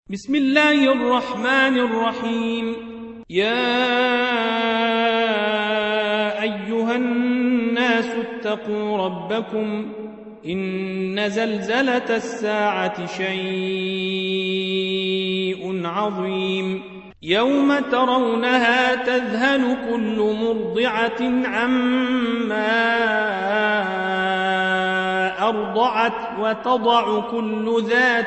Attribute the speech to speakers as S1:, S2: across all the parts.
S1: بسم الله الرحمن الرحيم. يا أيها الناس اتقوا ربكم إن زلزلة الساعة شيء عظيم يوم ترونها تذهل كل مرضعة عما أرضعت وتضع كل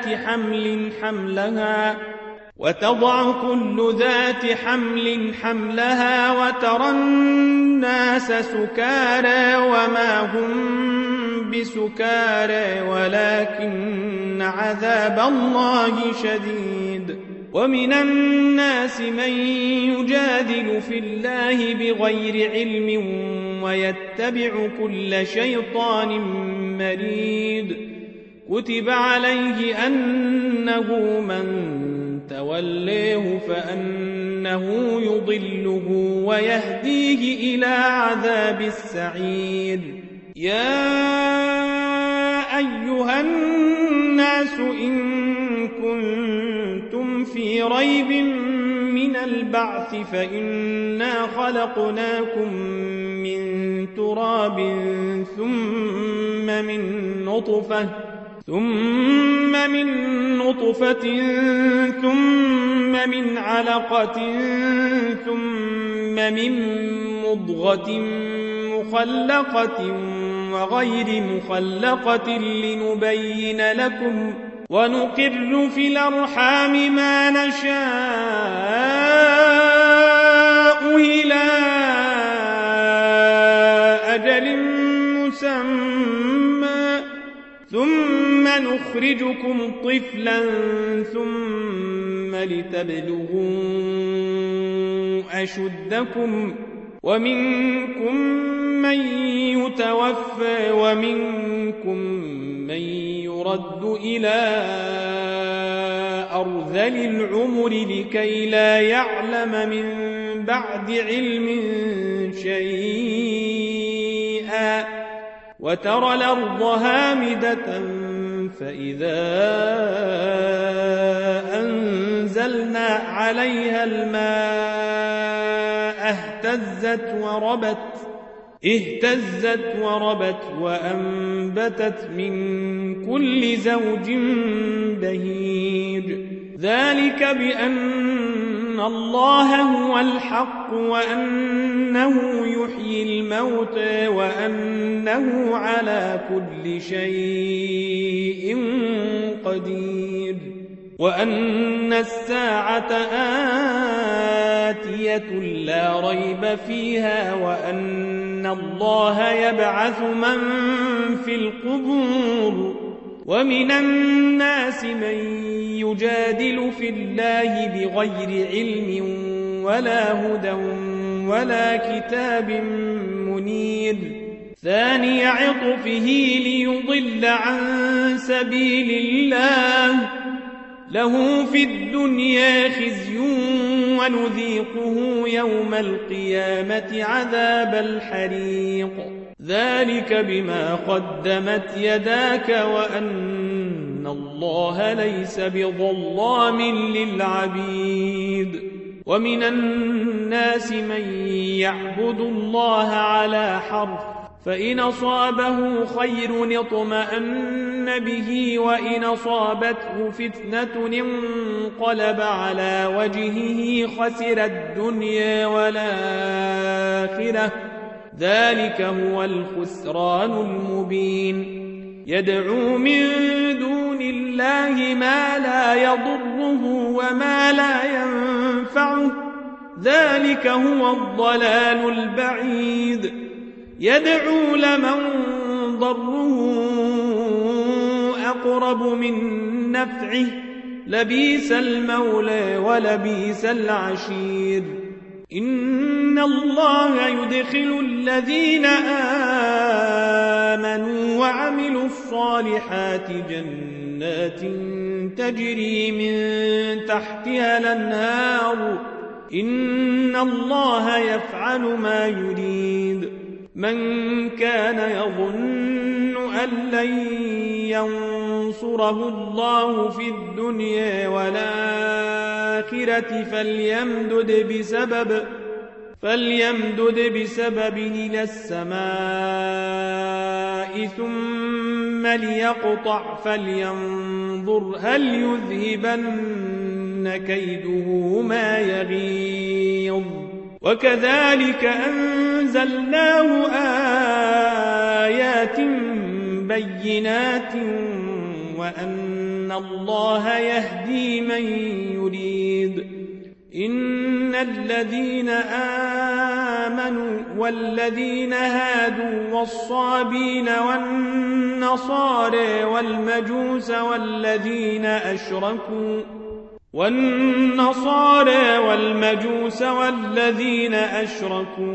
S1: ذات حمل حملها وترى الناس سكارى وما هم بسكارى ولكن عذاب الله شديد. ومن الناس من يجادل في الله بغير علم ويتبع كل شيطان مريد. كتب عليه أنه من توليه فأنه يضله ويهديه إلى عذاب السعير. يا أيها الناس إن كنتم في ريب من البعث فإنا خلقناكم من تراب ثم من نطفة ثم من علقة ثم من مضغة مخلقة وغير مخلقة لنبين لكم ونقر في الأرحام ما نشاء إلى أجل مسمى ثم نخرجكم طفلا ثم لتبلغوا أشدكم ومنكم من يتوفى ومنكم من يرد إلى أرذل العمر لكي لا يعلم من بعد علم شيئا وترى الأرض هامدة فإذا أنزلنا عليها الماء اهتزت وربت وأنبتت من كل زوج بهيج. ذلك بأن الله هو الحق وأنه يحيي الموتى وأنه على كل شيء قدير وأن الساعة آتية لا ريب فيها وأن الله يبعث من في القبور. ومن الناس من يجادل في الله بغير علم ولا هدى ولا كتاب منير. ثاني عطفه ليضل عن سبيل الله له في الدنيا خزي ونذيقه يوم القيامة عذاب الحريق. ذلك بما قدمت يداك وأن الله ليس بظلام للعبيد. ومن الناس من يعبد الله على حرف فإن أصابه خير اطمأن به وإن أصابته فتنة انقلب على وجهه خسر الدنيا والآخرة. ذلك هو الخسران المبين. يدعو من دون الله ما لا يضره وما لا ينفعه ذلك هو الضلال البعيد. يدعو لمن ضره أقرب من نفعه لبئس المولى ولبئس العشير. إن الله يدخل الذين آمنوا وعملوا الصالحات جنات تجري من تحتها الأنهار. إن الله يفعل ما يريد. من كان يظن أن لن ينصره الله في الدنيا والآخرة الآخرة فليمدد بسبب إلى السماء ثم ليقطع فلينظر هل يذهبن كيده ما يغيظ وكذلك أنزلناه آيات بينات وأن الله يهدي من يريد إن الذين آمنوا والذين هادوا والصابين والنصارى والمجوس والذين أشركوا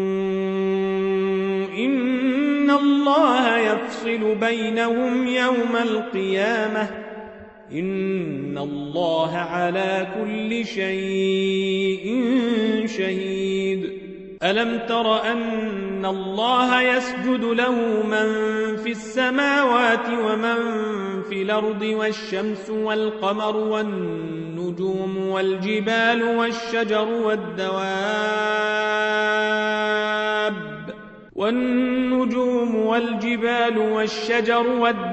S1: إن الله يفصل بينهم يوم القيامة إن الله على كل شيء شهيد ألم تر أن الله يسجد له من في السماوات ومن في الأرض والشمس والقمر والنجوم والجبال والشجر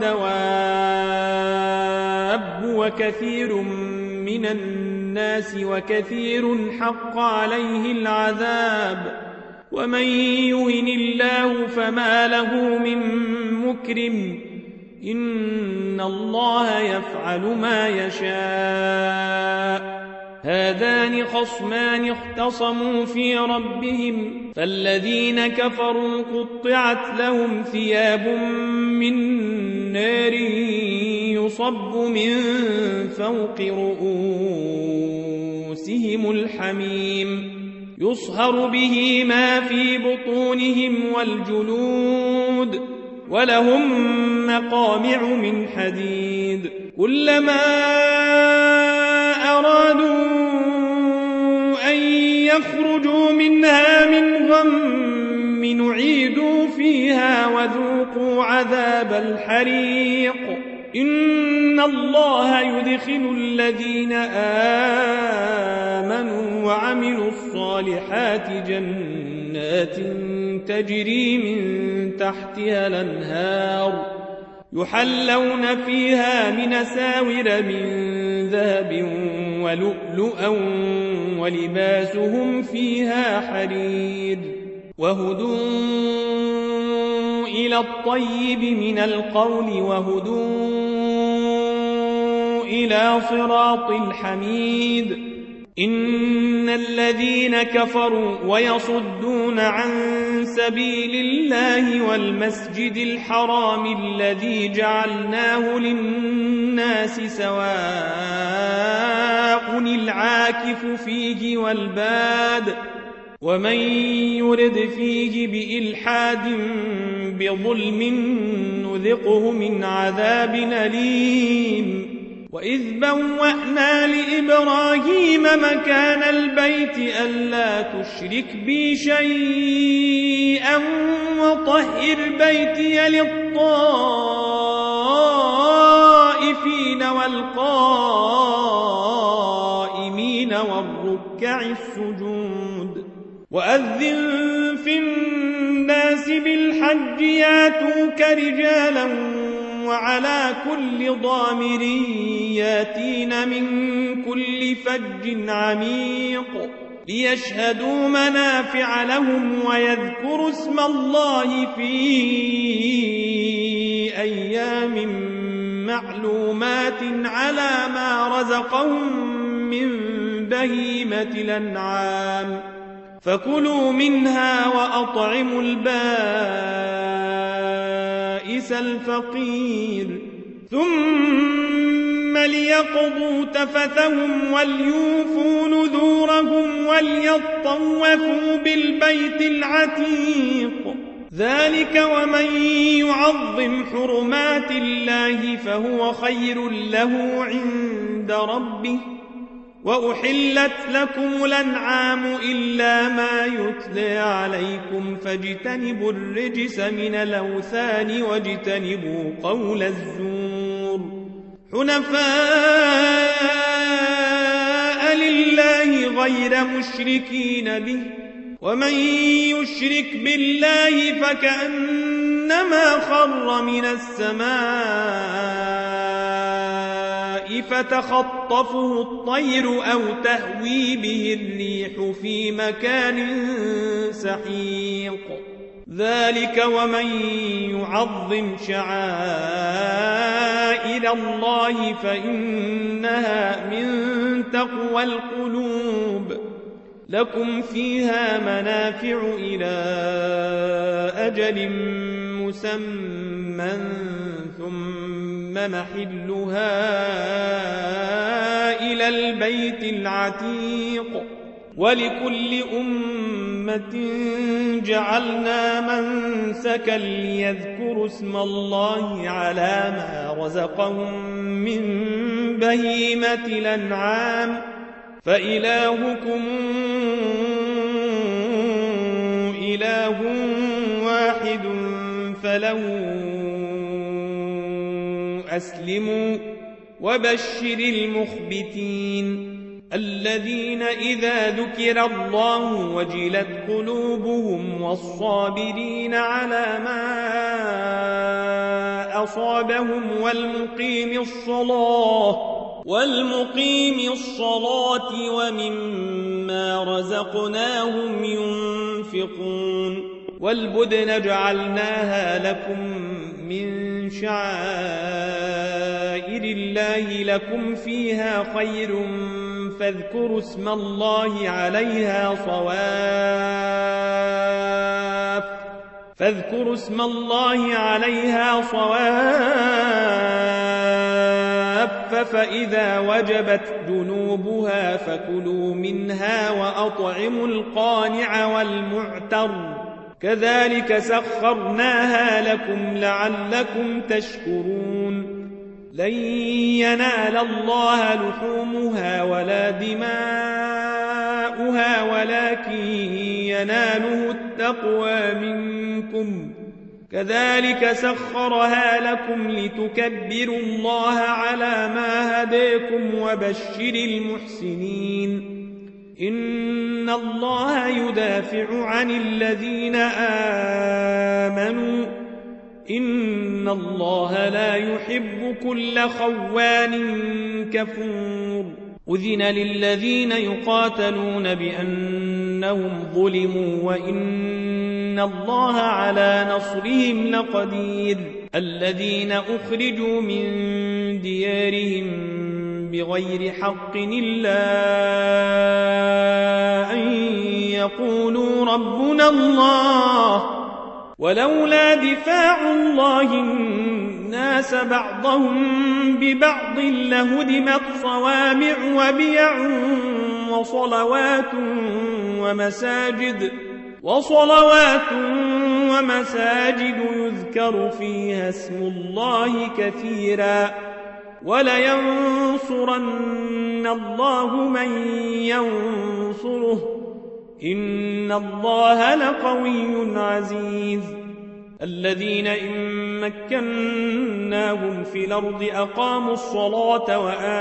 S1: والدواب وكثير من الناس وكثير حق عليه العذاب ومن يهن الله فما له من مكرم إن الله يفعل ما يشاء هذان خصمان اختصموا في ربهم فالذين كفروا قطعت لهم ثياب من نار يصب من فوق رؤوسهم الحميم يصهر به ما في بطونهم والجلود ولهم مقامع من حديد كلما أرادوا أن يخرجوا منها من غم نعيدوا فيها وذوقوا عذاب الحريق إن الله يدخل الذين آمنوا وعملوا الصالحات جنات تجري من تحتها الأنهار يحلون فيها من أساور من ذهب ولؤلؤا ولباسهم فيها حرير وهدوا إلى الطيب من القول وهدوا إلى صراط الحميد إن الذين كفروا ويصدون عن سبيل الله والمسجد الحرام الذي جعلناه للناس سواء العاكف فيه والباد ومن يرد فيه بإلحاد بظلم نذقه من عذاب أليم وإذ بوأنا لإبراهيم مكان البيت ألا تشرك بي شيئا وطهر بيتي للطائفين والقائمين والركع السجود وأذن في الناس بالحج ياتوك رجالا وعلى كل ضامر ياتين من كل فج عميق ليشهدوا منافع لهم ويذكروا اسم الله في أيام معلومات على ما رزقهم من بهيمة الأنعام فكلوا منها وأطعموا البائس الفقير ثم ليقضوا تفثهم وليوفوا نذورهم وليطوفوا بالبيت العتيق ذلك ومن يعظم حرمات الله فهو خير له عند ربه وأحلت لكم الأنعام إلا ما يتلى عليكم فاجتنبوا الرجس من الأوثان واجتنبوا قول الزور حنفاء غير مشركين به ومن يشرك بالله فكأنما خر من السماء فتخطفه الطير أو تهوي به الريح في مكان سحيق ذلك ومن يعظم شعائر الله فإنها من تقوى القلوب لكم فيها منافع إلى أجل مسمى ثم محلها إلى البيت العتيق ولكل أمة جعلنا منسكا ليذكروا اسم الله على ما رزقهم من بهيمة الأنعام فإلهكم إله واحد فله أسلموا وبشر المخبتين الذين إذا ذكر الله وجلت قلوبهم والصابرين على ما أصابهم والمقيم الصلاة ومما رزقناهم ينفقون والبدن جعلناها لكم من شعائر الله لكم فيها خير فاذكروا اسم الله عليها صواف فإذا وجبت جنوبها فكلوا منها وأطعموا القانع والمعتر كذلك سخرناها لكم لعلكم تشكرون لن ينال الله لحومها ولا دماؤها ولكن يناله التقوى منكم كذلك سخرها لكم لتكبروا الله على ما هداكم وبشر المحسنين إن الله يدافع عن الذين آمنوا إن الله لا يحب كل خوان كفور أذن للذين يقاتلون بأنهم ظلموا وإن الله على نصرهم لقدير الذين أخرجوا من ديارهم بغير حق إلا أن يقولوا ربنا الله ولولا دفاع الله الناس بعضهم ببعض لهدمت صوامع وبيع وصلوات ومساجد يذكر فيها اسم الله كثيرا ولينصرن الله من ينصره إن الله لقوي عزيز الذين إن مكناهم في الأرض أقاموا الصلاة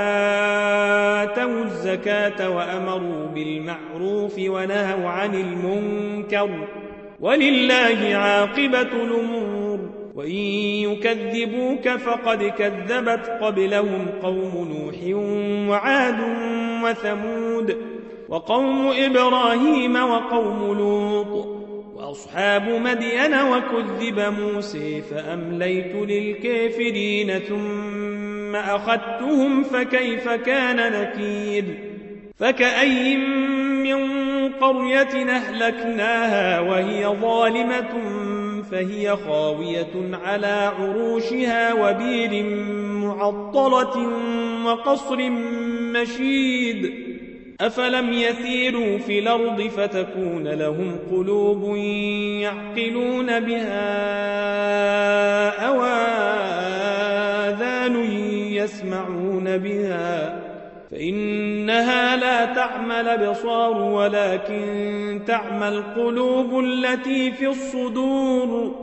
S1: وآتوا الزكاة وأمروا بالمعروف ونهوا عن المنكر ولله عاقبة الأمور وإن يكذبوك فقد كذبت قبلهم قوم نوح وعاد وثمود وقوم إبراهيم وقوم لوط وأصحاب مدين وكذب موسى فأمليت للكافرين ثم أخذتهم فكيف كان نكير فكأي من قرية أهلكناها وهي ظالمة فهي خاوية على عروشها وبير معطلة وقصر مشيد أفلم يسيروا في الأرض فتكون لهم قلوب يعقلون بها أو آذان يسمعون بها فإنها لا تعمى الأبصار ولكن تعمى القلوب التي في الصدور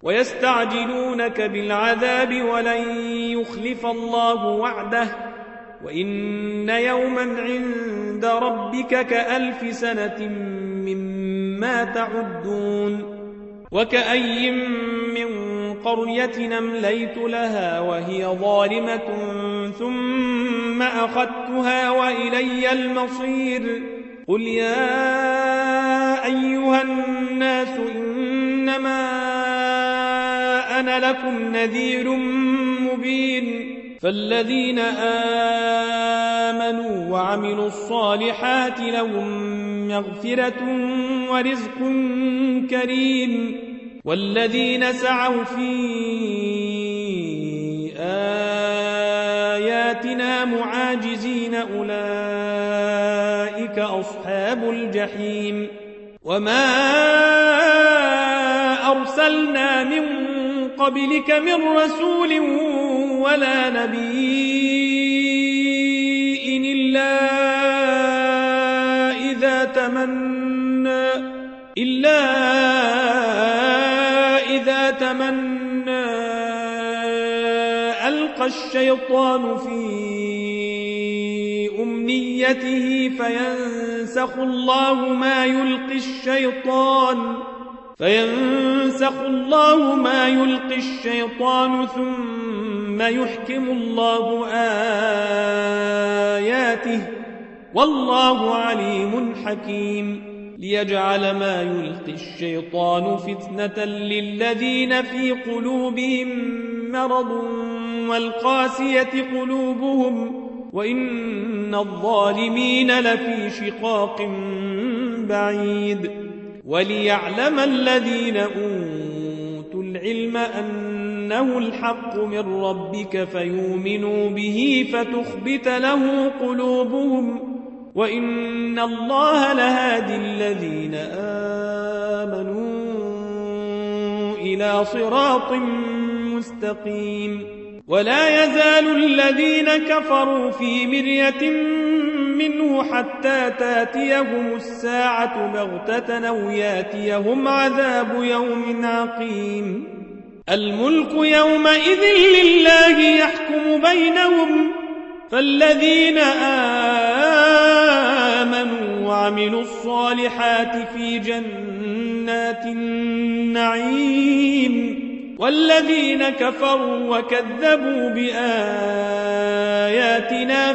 S1: ويستعجلونك بالعذاب ولن يخلف الله وعده وإن يوما عند ربك كألف سنة مما تعدون وكأي من قرية أمليت لها وهي ظالمة ثم أخذتها وإلي المصير قل يا أيها الناس إنما أنا لكم نذير مبين فالذين آمنوا وعملوا الصالحات لهم مغفرة ورزق كريم والذين سعوا في آياتنا معاجزين أولئك أصحاب الجحيم وما أرسلنا من قبلك من رسول ولا نبي إلا إذا تمنى ألقى الشيطان في أمنيته فينسخ الله ما يلقي الشيطان ثم يحكم الله آياته والله عليم حكيم ليجعل ما يلقي الشيطان فتنة للذين في قلوبهم مرض والقاسية قلوبهم وإن الظالمين لفي شقاق بعيد وليعلم الذين أوتوا العلم أنه الحق من ربك فيؤمنوا به فتخبت له قلوبهم وإن الله لهادي الذين آمنوا إلى صراط مستقيم ولا يزال الذين كفروا في مرية منه حتى تاتيهم الساعة بغتة أو ياتيهم عذاب يوم عقيم الملك يومئذ لله يحكم بينهم فالذين آمنوا وعملوا الصالحات في جنات النعيم والذين كفروا وكذبوا بآياتنا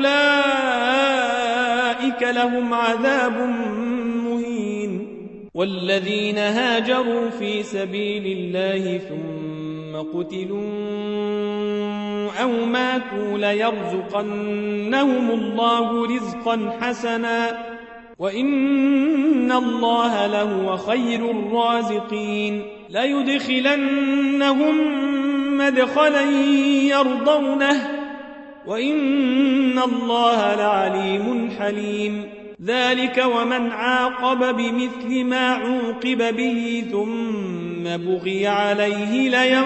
S1: فأولئك لهم عذاب مهين والذين هاجروا في سبيل الله ثم قتلوا أو ماتوا ليرزقنهم الله رزقا حسنا وإن الله لهو خير الرازقين ليدخلنهم مدخلا يرضونه وإن الله لعليم حليم ذلك ومن عاقب بمثل ما عوقب به ثم بغي عليه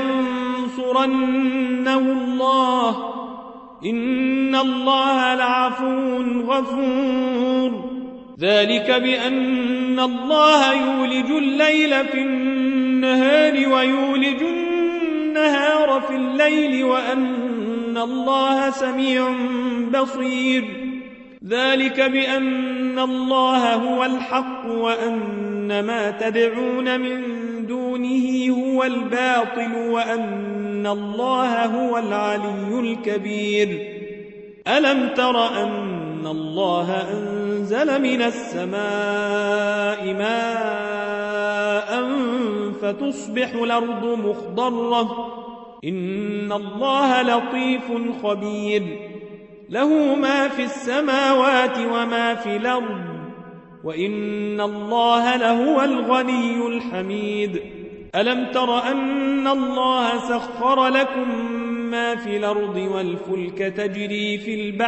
S1: لينصرنه الله إن الله لعفو غفور ذلك بأن الله يولج الليل في النهار ويولج النهار في الليل وأن الله سميع بصير ذلك بأن الله هو الحق وأن ما تدعون من دونه هو الباطل وأن الله هو العلي الكبير ألم تر أن الله أنزل من السماء ماء فتصبح الأرض مخضرة إن الله لطيف خبير له ما في السماوات وما في الأرض وإن الله لهو الغني الحميد ألم تر أن الله سخر لكم ما في الأرض والفلك تجري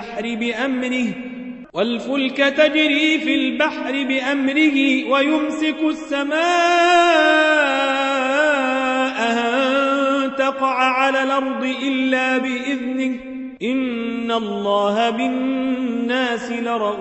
S1: في البحر بأمره ويمسك السماء أن تقع على الأرض إلا بإذنه إن الله بالناس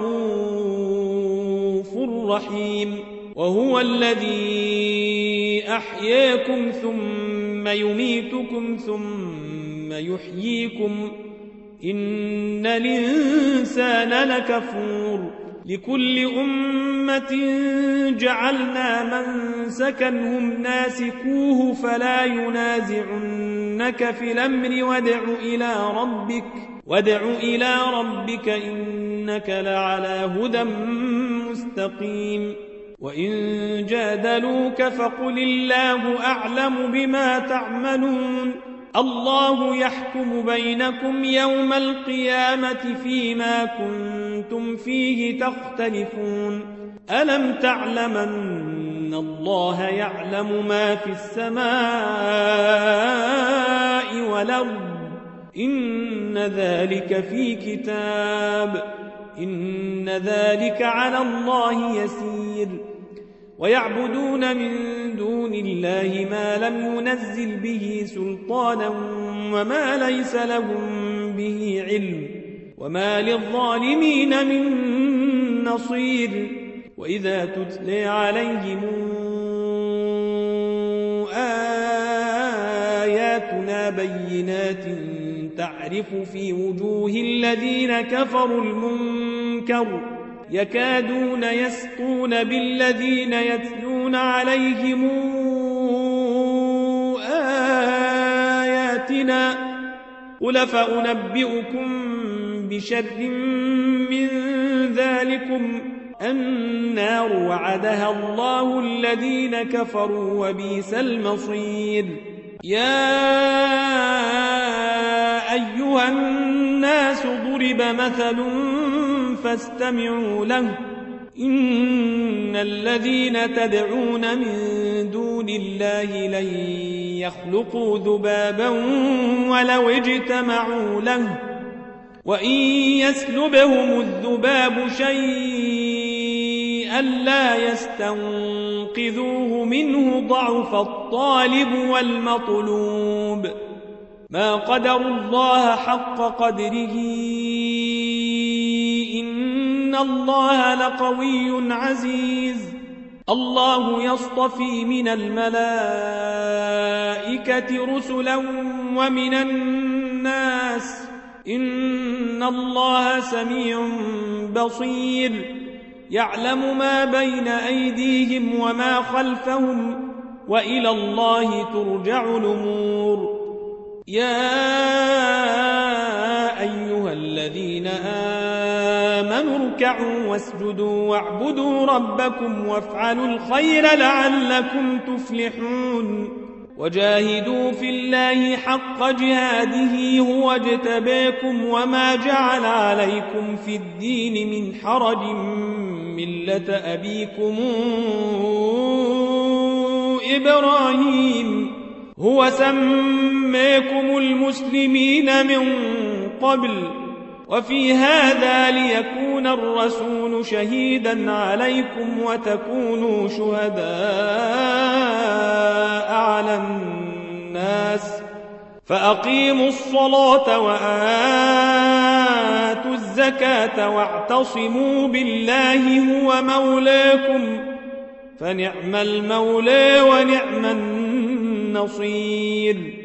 S1: لرؤوف رحيم وهو الذي أحياكم ثم يميتكم ثم يحييكم إن الإنسان لكفور لكل أمة جعلنا منسكا هم ناسكوه فلا ينازعنك في الأمر وادع إلى ربك إنك لعلى هدى مستقيم وإن جادلوك فقل الله أعلم بما تعملون الله يحكم بينكم يوم القيامة فيما كنتم فيه تختلفون ألم تعلم أن الله يعلم ما في السماء والأرض إن ذلك في كتاب إن ذلك على الله يسير ويعبدون من دون الله ما لم ينزل به سلطانا وما ليس لهم به علم وما للظالمين من نصير وإذا تتلى عليهم آياتنا بينات تعرف في وجوه الذين كفروا المنكر يكادون يسطون بالذين يتلون عليهم آياتنا قل فأنبئكم بشر من ذلكم النار وعدها الله الذين كفروا وبئس المصير يا أيها الناس ضرب مثل فاستمعوا له إن الذين تدعون من دون الله لن يخلقوا ذبابا ولو اجتمعوا له وإن يسلبهم الذباب شيئا لا يستنقذوه منه ضعف الطالب والمطلوب ما قدروا الله حق قدره إن الله لقوي عزيز الله يصطفي من الملائكة رسلا ومن الناس إن الله سميع بصير يعلم ما بين أيديهم وما خلفهم وإلى الله ترجع الأمور يا أيها الذين آمنوا اركعوا واسجدوا واعبدوا ربكم وافعلوا الخير لعلكم تفلحون وجاهدوا في الله حق جهاده هو اجتباكم وما جعل عليكم في الدين من حرج ملة أبيكم إبراهيم هو سماكم المسلمين من قبل وفي هذا ليكون الرسول شهيدا عليكم وتكونوا شهداء على الناس فأقيموا الصلاة وآتوا الزكاة واعتصموا بالله هو مولاكم فنعم المولى ونعم النصير